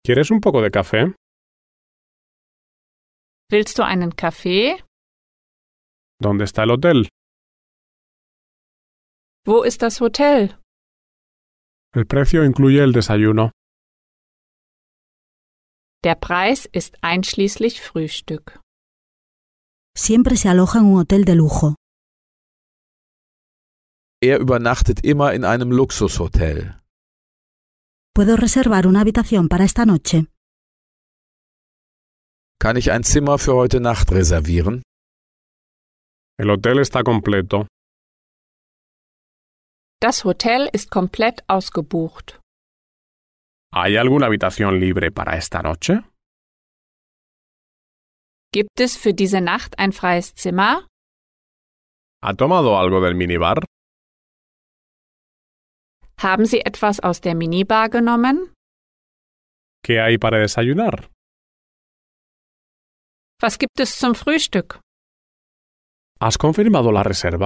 ¿Quieres un poco de café? Willst du einen Kaffee? ¿Dónde está el hotel? Wo ist das Hotel? El precio incluye el desayuno. Der Preis ist einschließlich Frühstück. Siempre se aloja en un hotel de lujo. Er übernachtet immer in einem Luxushotel. ¿Puedo reservar una habitación para esta noche? Kann ich ein Zimmer für heute Nacht reservieren? El hotel está completo. Das Hotel ist komplett ausgebucht. ¿Hay alguna habitación libre para esta noche? Gibt es für diese Nacht ein freies Zimmer? ¿Ha tomado algo del minibar? Haben Sie etwas aus der Minibar genommen? ¿Qué hay para desayunar? Was gibt es zum Frühstück? ¿Has confirmado la reserva?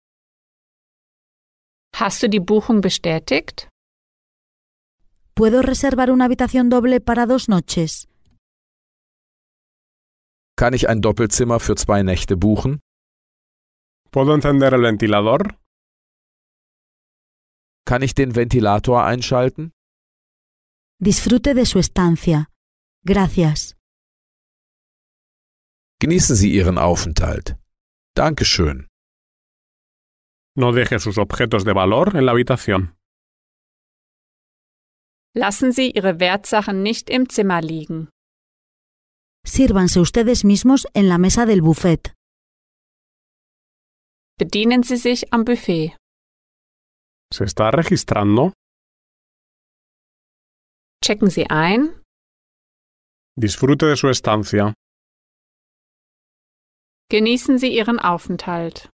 Hast du die Buchung bestätigt? ¿Puedo reservar una habitación doble para 2 noches? Kann ich ein Doppelzimmer für 2 Nächte buchen? ¿Puedo encender el ventilador? Kann ich den Ventilator einschalten? Disfrute de su estancia. Gracias. Genießen Sie Ihren Aufenthalt. Dankeschön. No deje sus objetos de valor en la habitación. Lassen Sie Ihre Wertsachen nicht im Zimmer liegen. Sírvanse ustedes mismos en la mesa del buffet. Bedienen Sie sich am Buffet. ¿Se está registrando? Checken Sie ein. Disfrute de su estancia. Genießen Sie Ihren Aufenthalt.